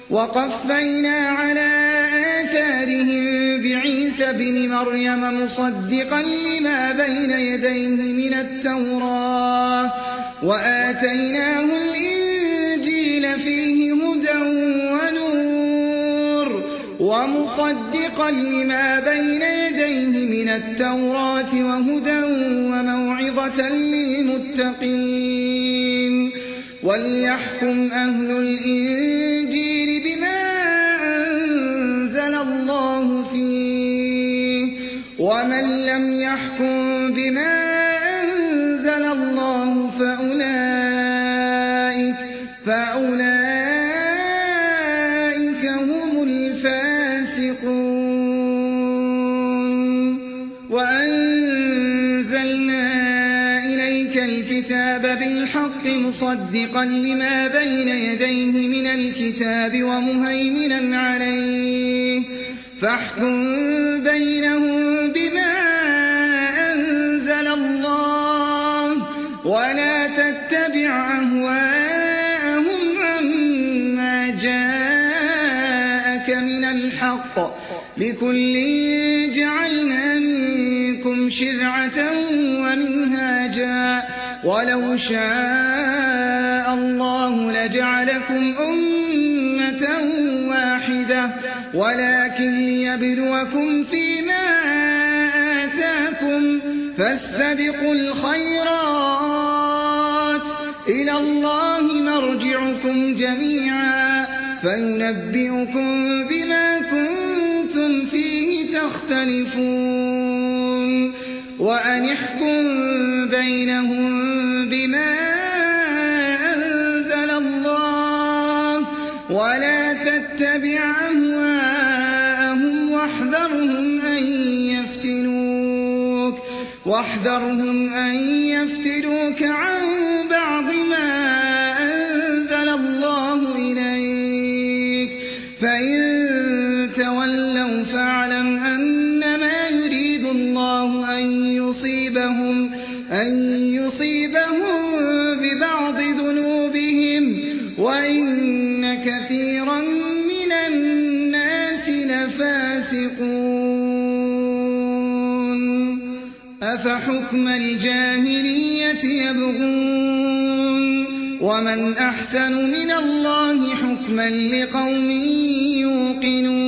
وقفينا على آثارهم بعيسى ابن مريم مصدقا لما بين يديه من التوراة وآتيناه الإنجيل فيه هدى ونور ومصدقا لما بين يديه من التوراة وهدى وموعظة للمتقين وليحكم أهل الإنجيل بما أنزل الله فيه ومن لم يحكم بما أنزل الله فأولئك هم الفاسقون وأنزلنا إليك الكتاب بالحق مصدقا لما بين يديه من الكتاب ومهيمنا عليه فاحكم بينهم بما أنزل الله ولا تتبع أهواءهم عما جاءك من الحق لكل جعلنا منكم شرعة ومنهاجا ولو شاء الله لجعلكم أمة واحدة ولكن ليبلوكم فيما آتاكم فاستبقوا الخيرات إلى الله مرجعكم جميعا فينبئكم بما كنتم فيه تختلفون وأن احكم بينهم بما أنزل الله ولا تتبع أهواءهم واحذرهم أن يفتنوك عن بعض ما أنزل الله إليك فإن تولوا فاعلم أنما يريد الله أن يصيبهم ببعض ذنوبهم وإن كثيرا من الناس لفاسقون أفحكم الجاهلية يبغون ومن أحسن من الله حكما لقوم يوقنون